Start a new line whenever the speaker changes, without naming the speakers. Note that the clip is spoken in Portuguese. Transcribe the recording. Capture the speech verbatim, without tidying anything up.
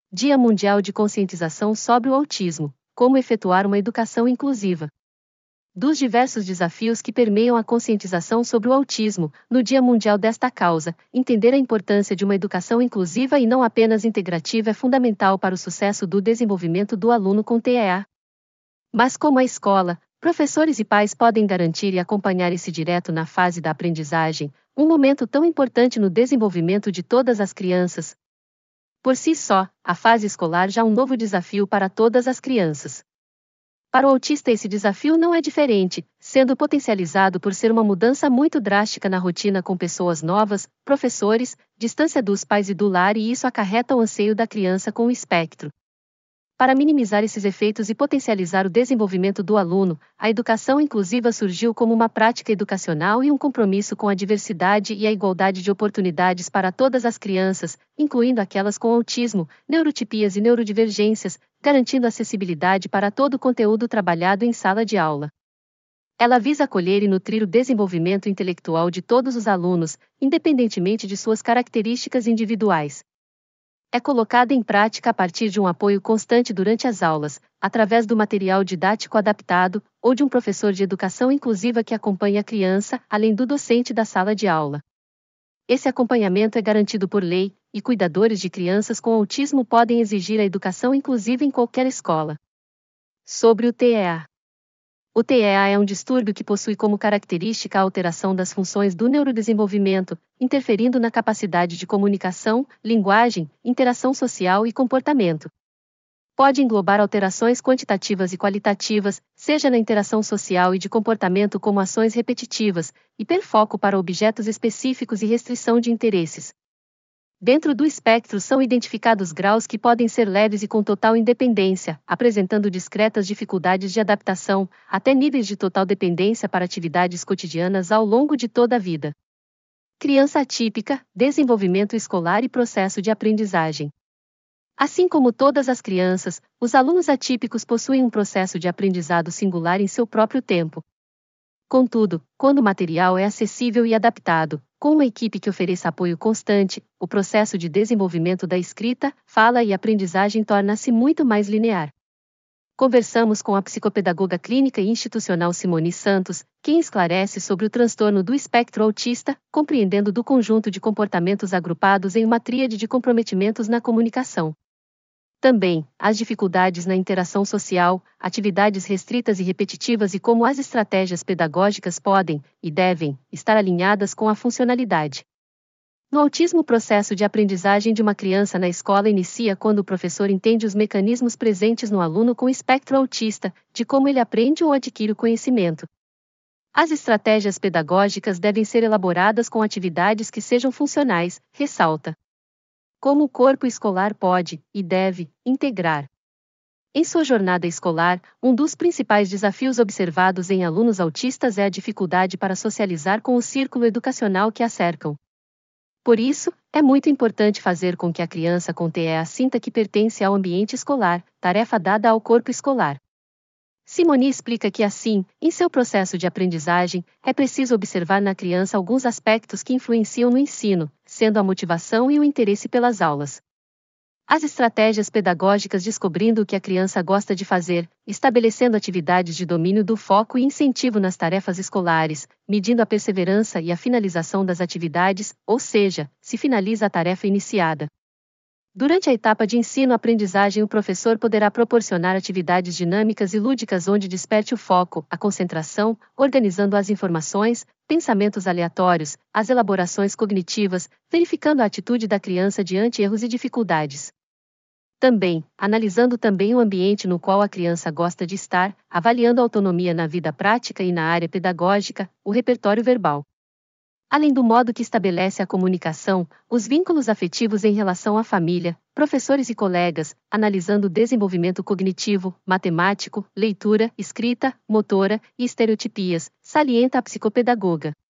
Dia Mundial de Conscientização sobre o Autismo. Como efetuar uma educação inclusiva. Dos diversos desafios que permeiam a conscientização sobre o autismo, no Dia Mundial desta causa, entender a importância de uma educação inclusiva e não apenas integrativa é fundamental para o sucesso do desenvolvimento do aluno com T E A. Mas como a escola, professores e pais podem garantir e acompanhar esse direto na fase da aprendizagem, um momento tão importante no desenvolvimento de todas as crianças? Por si só, a fase escolar já é um novo desafio para todas as crianças. Para o autista esse desafio não é diferente, sendo potencializado por ser uma mudança muito drástica na rotina com pessoas novas, professores, distância dos pais e do lar, e isso acarreta o anseio da criança com o espectro. Para minimizar esses efeitos e potencializar o desenvolvimento do aluno, a educação inclusiva surgiu como uma prática educacional e um compromisso com a diversidade e a igualdade de oportunidades para todas as crianças, incluindo aquelas com autismo, neurotipias e neurodivergências, garantindo acessibilidade para todo o conteúdo trabalhado em sala de aula. Ela visa acolher e nutrir o desenvolvimento intelectual de todos os alunos, independentemente de suas características individuais. É colocada em prática a partir de um apoio constante durante as aulas, através do material didático adaptado, ou de um professor de educação inclusiva que acompanha a criança, além do docente da sala de aula. Esse acompanhamento é garantido por lei, e cuidadores de crianças com autismo podem exigir a educação inclusiva em qualquer escola. Sobre o T E A. O T E A é um distúrbio que possui como característica a alteração das funções do neurodesenvolvimento, interferindo na capacidade de comunicação, linguagem, interação social e comportamento. Pode englobar alterações quantitativas e qualitativas, seja na interação social e de comportamento como ações repetitivas, hiperfoco para objetos específicos e restrição de interesses. Dentro do espectro são identificados graus que podem ser leves e com total independência, apresentando discretas dificuldades de adaptação, até níveis de total dependência para atividades cotidianas ao longo de toda a vida. Criança atípica, desenvolvimento escolar e processo de aprendizagem. Assim como todas as crianças, os alunos atípicos possuem um processo de aprendizado singular em seu próprio tempo. Contudo, quando o material é acessível e adaptado, com uma equipe que ofereça apoio constante, o processo de desenvolvimento da escrita, fala e aprendizagem torna-se muito mais linear. Conversamos com a psicopedagoga clínica e institucional Simone Santos, quem esclarece sobre o transtorno do espectro autista, compreendendo do conjunto de comportamentos agrupados em uma tríade de comprometimentos na comunicação. Também, as dificuldades na interação social, atividades restritas e repetitivas e como as estratégias pedagógicas podem, e devem, estar alinhadas com a funcionalidade. No autismo, o processo de aprendizagem de uma criança na escola inicia quando o professor entende os mecanismos presentes no aluno com espectro autista, de como ele aprende ou adquire o conhecimento. As estratégias pedagógicas devem ser elaboradas com atividades que sejam funcionais, ressalta. Como o corpo escolar pode, e deve, integrar. Em sua jornada escolar, um dos principais desafios observados em alunos autistas é a dificuldade para socializar com o círculo educacional que a cercam. Por isso, é muito importante fazer com que a criança com T E A sinta que pertence ao ambiente escolar, tarefa dada ao corpo escolar. Simone explica que assim, em seu processo de aprendizagem, é preciso observar na criança alguns aspectos que influenciam no ensino, sendo a motivação e o interesse pelas aulas. As estratégias pedagógicas descobrindo o que a criança gosta de fazer, estabelecendo atividades de domínio do foco e incentivo nas tarefas escolares, medindo a perseverança e a finalização das atividades, ou seja, se finaliza a tarefa iniciada. Durante a etapa de ensino-aprendizagem, o professor poderá proporcionar atividades dinâmicas e lúdicas onde desperte o foco, a concentração, organizando as informações, pensamentos aleatórios, as elaborações cognitivas, verificando a atitude da criança diante erros e dificuldades. Também, analisando também o ambiente no qual a criança gosta de estar, avaliando a autonomia na vida prática e na área pedagógica, o repertório verbal. Além do modo que estabelece a comunicação, os vínculos afetivos em relação à família, professores e colegas, analisando o desenvolvimento cognitivo, matemático, leitura, escrita, motora e estereotipias, salienta a psicopedagoga.